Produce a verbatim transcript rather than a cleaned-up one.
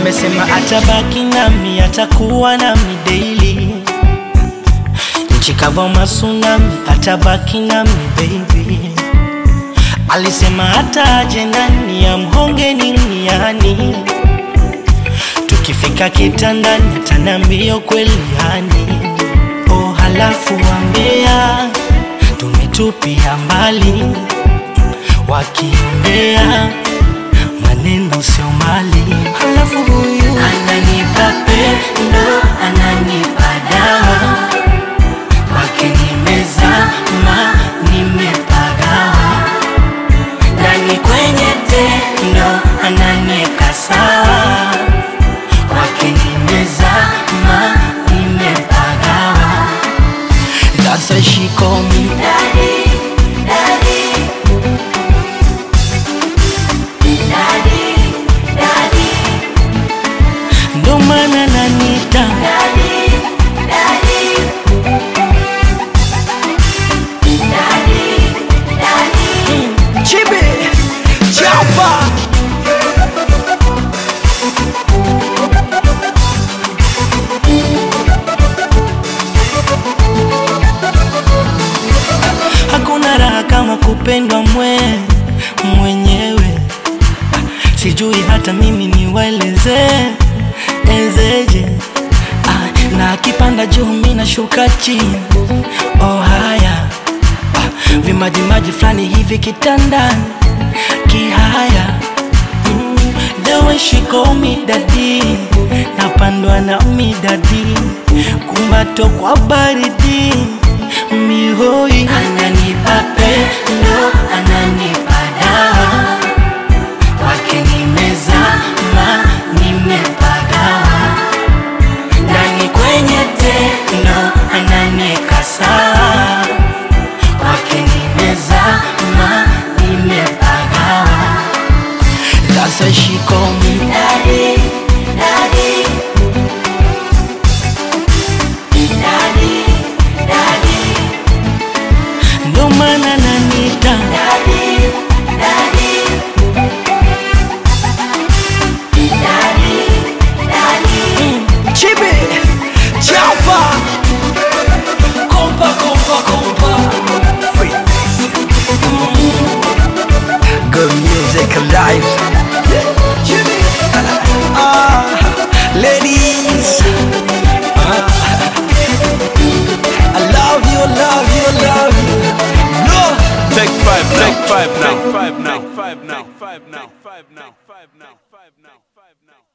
amesema atabaki nami, atakuwa nami daily. Nchi kavu tsunami, atabaki nami baby. Alisema hata aje nani amhonge nini yani, tukifika kitandani ataniambia kweli yani. Oh, halafu wambea tumetupia mbali, wakiongea maneno sio mali. Halafu huyu ananipa pendo, ananipa dawa, kwake nimezama, nimepagawa. Ndani kwenye tendo ananieka sawa, kwake nimezama, nimepagawa. That's why she call me daddy, daddy, daddy, daddy. Ndo maana nanita daddy, daddy, daddy, daddy. Chibi, chapa. Hakuna raha kama kupendwa mwe mwenyewe. Sijui hata mimi niwaeleze ezeje. Ah, na akipanda juu mimi nashuka chini. Oh haya, ah, vimaji maji flani hivi kitandani kihaya. mm, The way she call me daddy, napandwa na mi daddy, kumbato kwa baridi mihoi. Ananipa pendo, ananipa dawa, kwake nimezama, nimepagawa. Ndani kwenye tendo ananieka sawa, kwake nimezama, nimepagawa. That's why she call me daddy, daddy, daddy, daddy. Ndo maana nanita daddy, daddy, daddy, daddy. Chibi, chapa, kompa, kompa, kompa. Free. Good music alive. Chibi, ah, ladies, ah, I love you, love you, love you. No, take five, take five now, five now, five now, five now, five now, five now, five now.